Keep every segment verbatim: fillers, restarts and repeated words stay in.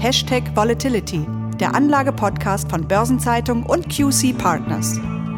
Hashtag Volatility, der Anlage-Podcast von Börsenzeitung und Q C Partners.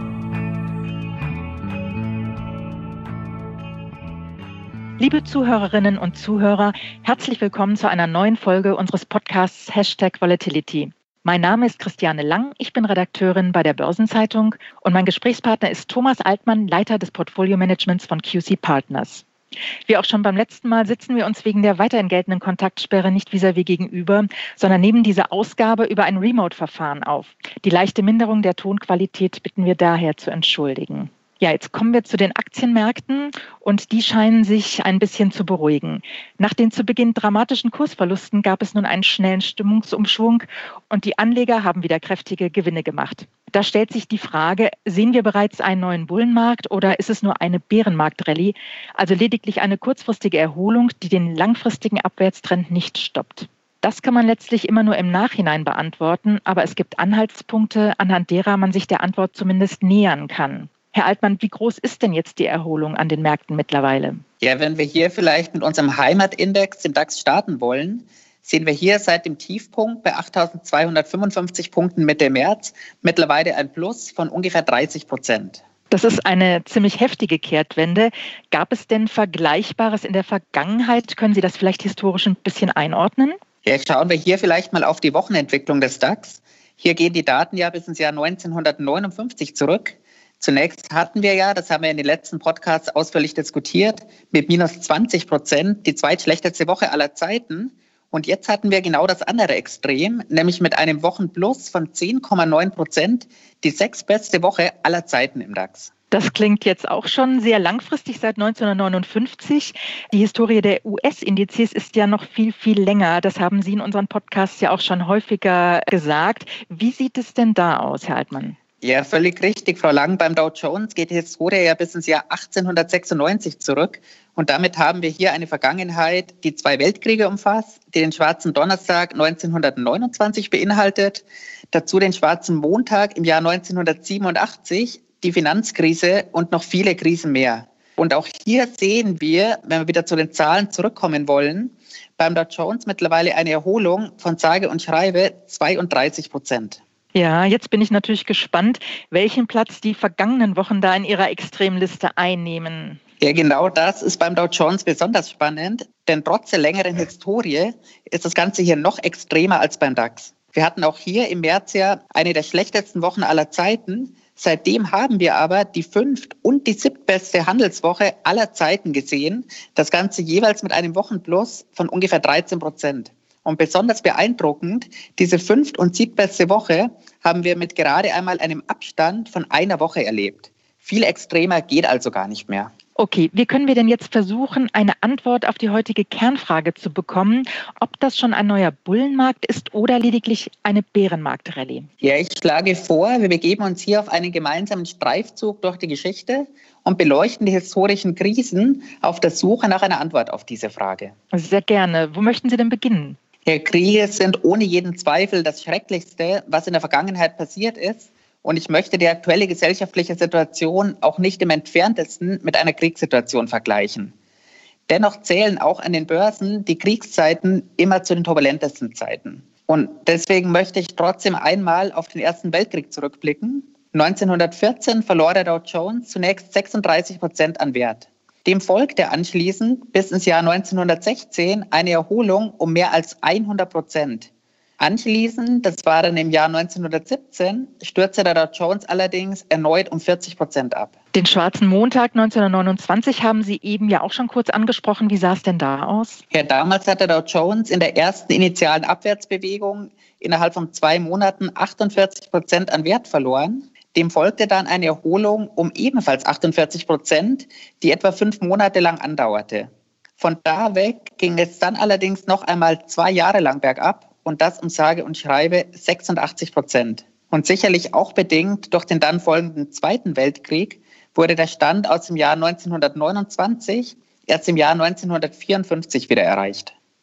Liebe Zuhörerinnen und Zuhörer, herzlich willkommen zu einer neuen Folge unseres Podcasts Hashtag Volatility. Mein Name ist Christiane Lang, ich bin Redakteurin bei der Börsenzeitung und mein Gesprächspartner ist Thomas Altmann, Leiter des Portfolio-Managements von Q C Partners. Wie auch schon beim letzten Mal sitzen wir uns wegen der weiterhin geltenden Kontaktsperre nicht vis-à-vis gegenüber, sondern nehmen diese Ausgabe über ein Remote-Verfahren auf. Die leichte Minderung der Tonqualität bitten wir daher zu entschuldigen. Ja, jetzt kommen wir zu den Aktienmärkten und die scheinen sich ein bisschen zu beruhigen. Nach den zu Beginn dramatischen Kursverlusten gab es nun einen schnellen Stimmungsumschwung und die Anleger haben wieder kräftige Gewinne gemacht. Da stellt sich die Frage, sehen wir bereits einen neuen Bullenmarkt oder ist es nur eine Bärenmarkt-Rallye, also lediglich eine kurzfristige Erholung, die den langfristigen Abwärtstrend nicht stoppt? Das kann man letztlich immer nur im Nachhinein beantworten, aber es gibt Anhaltspunkte, anhand derer man sich der Antwort zumindest nähern kann. Herr Altmann, wie groß ist denn jetzt die Erholung an den Märkten mittlerweile? Ja, wenn wir hier vielleicht mit unserem Heimatindex, dem DAX, starten wollen, sehen wir hier seit dem Tiefpunkt bei achttausendzweihundertfünfundfünfzig Punkten Mitte März mittlerweile ein Plus von ungefähr dreißig Prozent. Das ist eine ziemlich heftige Kehrtwende. Gab es denn Vergleichbares in der Vergangenheit? Können Sie das vielleicht historisch ein bisschen einordnen? Ja, schauen wir hier vielleicht mal auf die Wochenentwicklung des DAX. Hier gehen die Daten ja bis ins Jahr neunzehnhundertneunundfünfzig zurück. Zunächst hatten wir ja, das haben wir in den letzten Podcasts ausführlich diskutiert, mit minus zwanzig Prozent die zweitschlechteste Woche aller Zeiten. Und jetzt hatten wir genau das andere Extrem, nämlich mit einem Wochenplus von zehn Komma neun Prozent die sechstbeste Woche aller Zeiten im DAX. Das klingt jetzt auch schon sehr langfristig, seit neunzehnhundertneunundfünfzig. Die Historie der U S-Indizes ist ja noch viel, viel länger. Das haben Sie in unseren Podcasts ja auch schon häufiger gesagt. Wie sieht es denn da aus, Herr Altmann? Ja, völlig richtig, Frau Lang. Beim Dow Jones geht die Historie ja bis ins Jahr achtzehnhundertsechsundneunzig zurück. Und damit haben wir hier eine Vergangenheit, die zwei Weltkriege umfasst, die den Schwarzen Donnerstag neunzehnhundertneunundzwanzig beinhaltet, dazu den Schwarzen Montag im Jahr neunzehnhundertsiebenundachtzig, die Finanzkrise und noch viele Krisen mehr. Und auch hier sehen wir, wenn wir wieder zu den Zahlen zurückkommen wollen, beim Dow Jones mittlerweile eine Erholung von sage und schreibe zweiunddreißig Prozent. Ja, jetzt bin ich natürlich gespannt, welchen Platz die vergangenen Wochen da in Ihrer Extremliste einnehmen. Ja, genau das ist beim Dow Jones besonders spannend, denn trotz der längeren Historie ist das Ganze hier noch extremer als beim DAX. Wir hatten auch hier im März ja eine der schlechtesten Wochen aller Zeiten. Seitdem haben wir aber die fünft- und die siebtbeste Handelswoche aller Zeiten gesehen. Das Ganze jeweils mit einem Wochenplus von ungefähr dreizehn Prozent. Und besonders beeindruckend, diese fünft- und siebtbeste Woche haben wir mit gerade einmal einem Abstand von einer Woche erlebt. Viel extremer geht also gar nicht mehr. Okay, wie können wir denn jetzt versuchen, eine Antwort auf die heutige Kernfrage zu bekommen, ob das schon ein neuer Bullenmarkt ist oder lediglich eine Bärenmarkt-Rallye? Ja, ich schlage vor, wir begeben uns hier auf einen gemeinsamen Streifzug durch die Geschichte und beleuchten die historischen Krisen auf der Suche nach einer Antwort auf diese Frage. Sehr gerne. Wo möchten Sie denn beginnen? Ja, Kriege sind ohne jeden Zweifel das Schrecklichste, was in der Vergangenheit passiert ist. Und ich möchte die aktuelle gesellschaftliche Situation auch nicht im Entferntesten mit einer Kriegssituation vergleichen. Dennoch zählen auch an den Börsen die Kriegszeiten immer zu den turbulentesten Zeiten. Und deswegen möchte ich trotzdem einmal auf den Ersten Weltkrieg zurückblicken. neunzehnhundertvierzehn verlor der Dow Jones zunächst sechsunddreißig Prozent an Wert. Dem folgte anschließend bis ins Jahr neunzehnhundertsechzehn eine Erholung um mehr als hundert Prozent. Anschließend, das war dann im Jahr neunzehnhundertsiebzehn, stürzte der Dow Jones allerdings erneut um vierzig Prozent ab. Den Schwarzen Montag neunzehnhundertneunundzwanzig haben Sie eben ja auch schon kurz angesprochen. Wie sah es denn da aus? Ja, damals hat der Dow Jones in der ersten initialen Abwärtsbewegung innerhalb von zwei Monaten achtundvierzig Prozent an Wert verloren. Dem folgte dann eine Erholung um ebenfalls achtundvierzig Prozent, die etwa fünf Monate lang andauerte. Von da weg ging es dann allerdings noch einmal zwei Jahre lang bergab und das um sage und schreibe sechsundachtzig Prozent. Und sicherlich auch bedingt durch den dann folgenden Zweiten Weltkrieg wurde der Stand aus dem Jahr neunzehnhundertneunundzwanzig erst im Jahr neunzehnhundertvierundfünfzig wieder erreicht.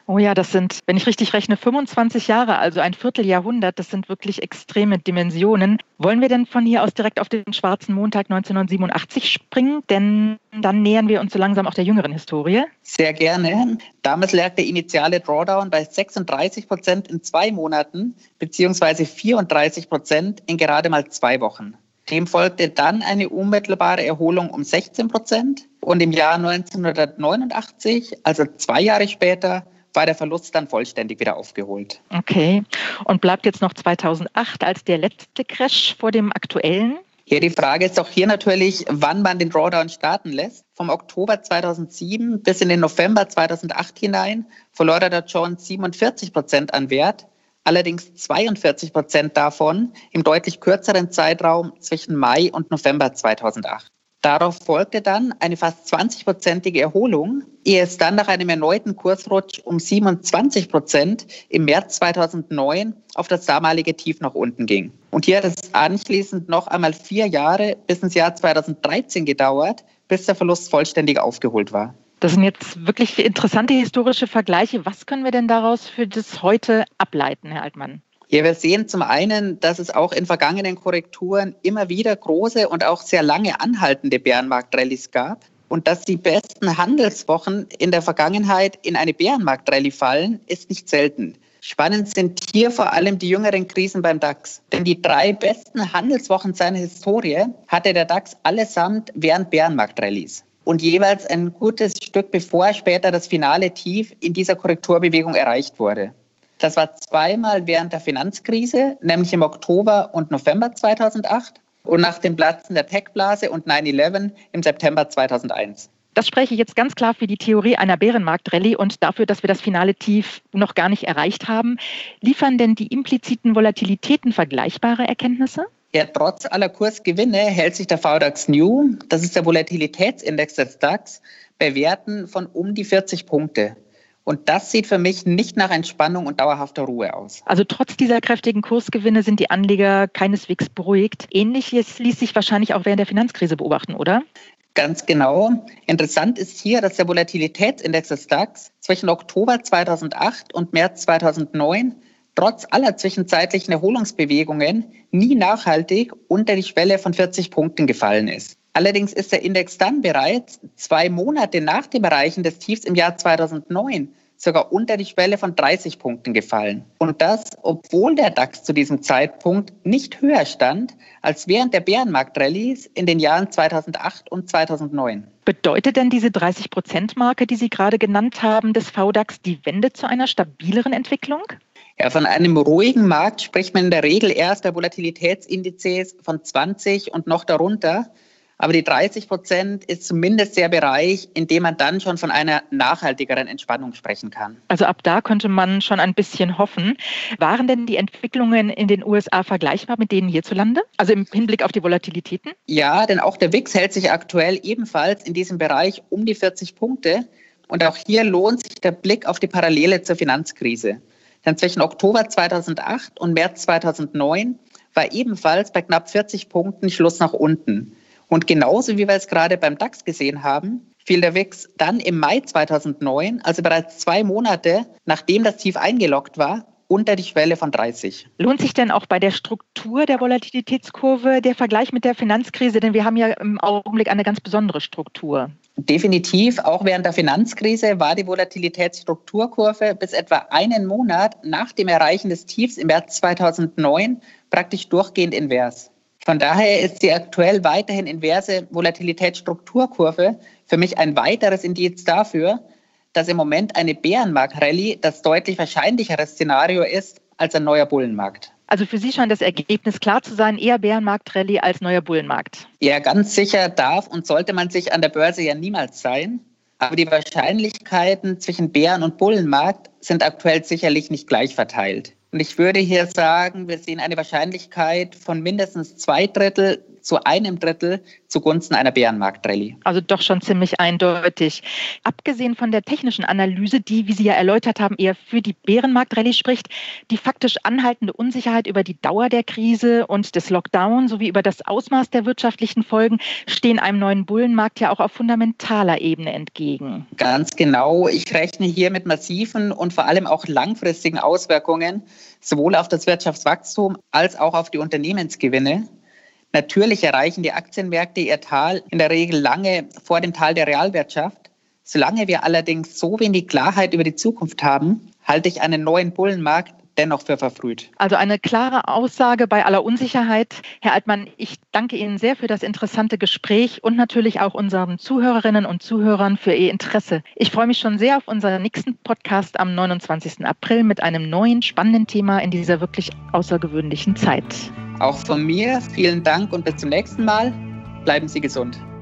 Oh ja, das sind, wenn ich richtig rechne, fünfundzwanzig Jahre, also ein Vierteljahrhundert. Das sind wirklich extreme Dimensionen. Wollen wir denn von hier aus direkt auf den schwarzen Montag neunzehnhundertsiebenundachtzig springen? Denn dann nähern wir uns so langsam auch der jüngeren Historie. Sehr gerne. Damals lag der initiale Drawdown bei sechsunddreißig Prozent in zwei Monaten beziehungsweise vierunddreißig Prozent in gerade mal zwei Wochen. Dem folgte dann eine unmittelbare Erholung um sechzehn Prozent und im Jahr neunzehnhundertneunundachtzig, also zwei Jahre später, war der Verlust dann vollständig wieder aufgeholt. Okay. Und bleibt jetzt noch zweitausendacht als der letzte Crash vor dem aktuellen? Ja, die Frage ist auch hier natürlich, wann man den Drawdown starten lässt. Vom Oktober zweitausendsieben bis in den November zweitausendacht hinein verlor der Dow Jones siebenundvierzig Prozent an Wert, allerdings zweiundvierzig Prozent davon im deutlich kürzeren Zeitraum zwischen Mai und November zweitausendacht. Darauf folgte dann eine fast zwanzig-prozentige Erholung, ehe es dann nach einem erneuten Kursrutsch um siebenundzwanzig Prozent im März zweitausendneun auf das damalige Tief nach unten ging. Und hier hat es anschließend noch einmal vier Jahre bis ins Jahr zweitausenddreizehn gedauert, bis der Verlust vollständig aufgeholt war. Das sind jetzt wirklich interessante historische Vergleiche. Was können wir denn daraus für das heute ableiten, Herr Altmann? Ja, wir sehen zum einen, dass es auch in vergangenen Korrekturen immer wieder große und auch sehr lange anhaltende Bärenmarktrallyes gab. Und dass die besten Handelswochen in der Vergangenheit in eine Bärenmarktrallye fallen, ist nicht selten. Spannend sind hier vor allem die jüngeren Krisen beim DAX. Denn die drei besten Handelswochen seiner Historie hatte der DAX allesamt während Bärenmarktrallyes. Und jeweils ein gutes Stück bevor später das finale Tief in dieser Korrekturbewegung erreicht wurde. Das war zweimal während der Finanzkrise, nämlich im Oktober und November zweitausendacht und nach dem Platzen der Tech-Blase und neun elf im September zweitausendeins. Das spreche ich jetzt ganz klar für die Theorie einer Bärenmarktrallye und dafür, dass wir das finale Tief noch gar nicht erreicht haben. Liefern denn die impliziten Volatilitäten vergleichbare Erkenntnisse? Ja, trotz aller Kursgewinne hält sich der V DAX New, das ist der Volatilitätsindex des DAX, bei Werten von um die vierzig Punkte. Und das sieht für mich nicht nach Entspannung und dauerhafter Ruhe aus. Also trotz dieser kräftigen Kursgewinne sind die Anleger keineswegs beruhigt. Ähnliches ließ sich wahrscheinlich auch während der Finanzkrise beobachten, oder? Ganz genau. Interessant ist hier, dass der Volatilitätsindex des DAX zwischen Oktober zweitausendacht und März zweitausendneun trotz aller zwischenzeitlichen Erholungsbewegungen nie nachhaltig unter die Schwelle von vierzig Punkten gefallen ist. Allerdings ist der Index dann bereits zwei Monate nach dem Erreichen des Tiefs im Jahr zweitausendneun sogar unter die Schwelle von dreißig Punkten gefallen. Und das, obwohl der DAX zu diesem Zeitpunkt nicht höher stand als während der Bärenmarktrallyes in den Jahren zweitausendacht und zweitausendneun. Bedeutet denn diese dreißig-Prozent-Marke, die Sie gerade genannt haben, des V DAX die Wende zu einer stabileren Entwicklung? Ja, von einem ruhigen Markt spricht man in der Regel erst bei Volatilitätsindizes von zwanzig und noch darunter. Aber die dreißig Prozent ist zumindest der Bereich, in dem man dann schon von einer nachhaltigeren Entspannung sprechen kann. Also ab da könnte man schon ein bisschen hoffen. Waren denn die Entwicklungen in den U S A vergleichbar mit denen hierzulande? Also im Hinblick auf die Volatilitäten? Ja, denn auch der W I X hält sich aktuell ebenfalls in diesem Bereich um die vierzig Punkte. Und auch hier lohnt sich der Blick auf die Parallele zur Finanzkrise. Denn zwischen Oktober zweitausendacht und März zweitausendneun war ebenfalls bei knapp vierzig Punkten Schluss nach unten. Und genauso wie wir es gerade beim DAX gesehen haben, fiel der W I X dann im Mai zweitausendneun, also bereits zwei Monate, nachdem das Tief eingeloggt war, unter die Schwelle von dreißig. Lohnt sich denn auch bei der Struktur der Volatilitätskurve der Vergleich mit der Finanzkrise? Denn wir haben ja im Augenblick eine ganz besondere Struktur. Definitiv, auch während der Finanzkrise war die Volatilitätsstrukturkurve bis etwa einen Monat nach dem Erreichen des Tiefs im März zweitausendneun praktisch durchgehend invers. Von daher ist die aktuell weiterhin inverse Volatilitätsstrukturkurve für mich ein weiteres Indiz dafür, dass im Moment eine Bärenmarkt-Rallye das deutlich wahrscheinlichere Szenario ist als ein neuer Bullenmarkt. Also für Sie scheint das Ergebnis klar zu sein, eher Bärenmarkt-Rallye als neuer Bullenmarkt. Ja, ganz sicher darf und sollte man sich an der Börse ja niemals sein. Aber die Wahrscheinlichkeiten zwischen Bären- und Bullenmarkt sind aktuell sicherlich nicht gleich verteilt. Und ich würde hier sagen, wir sehen eine Wahrscheinlichkeit von mindestens zwei Drittel zu einem Drittel zugunsten einer Bärenmarkt-Rallye. Also doch schon ziemlich eindeutig. Abgesehen von der technischen Analyse, die, wie Sie ja erläutert haben, eher für die Bärenmarkt-Rallye spricht, die faktisch anhaltende Unsicherheit über die Dauer der Krise und des Lockdown sowie über das Ausmaß der wirtschaftlichen Folgen stehen einem neuen Bullenmarkt ja auch auf fundamentaler Ebene entgegen. Ganz genau. Ich rechne hier mit massiven und vor allem auch langfristigen Auswirkungen, sowohl auf das Wirtschaftswachstum als auch auf die Unternehmensgewinne. Natürlich erreichen die Aktienmärkte ihr Tal in der Regel lange vor dem Tal der Realwirtschaft. Solange wir allerdings so wenig Klarheit über die Zukunft haben, halte ich einen neuen Bullenmarkt dennoch für verfrüht. Also eine klare Aussage bei aller Unsicherheit. Herr Altmann, ich danke Ihnen sehr für das interessante Gespräch und natürlich auch unseren Zuhörerinnen und Zuhörern für Ihr Interesse. Ich freue mich schon sehr auf unseren nächsten Podcast am neunundzwanzigsten April mit einem neuen, spannenden Thema in dieser wirklich außergewöhnlichen Zeit. Auch von mir vielen Dank und bis zum nächsten Mal. Bleiben Sie gesund.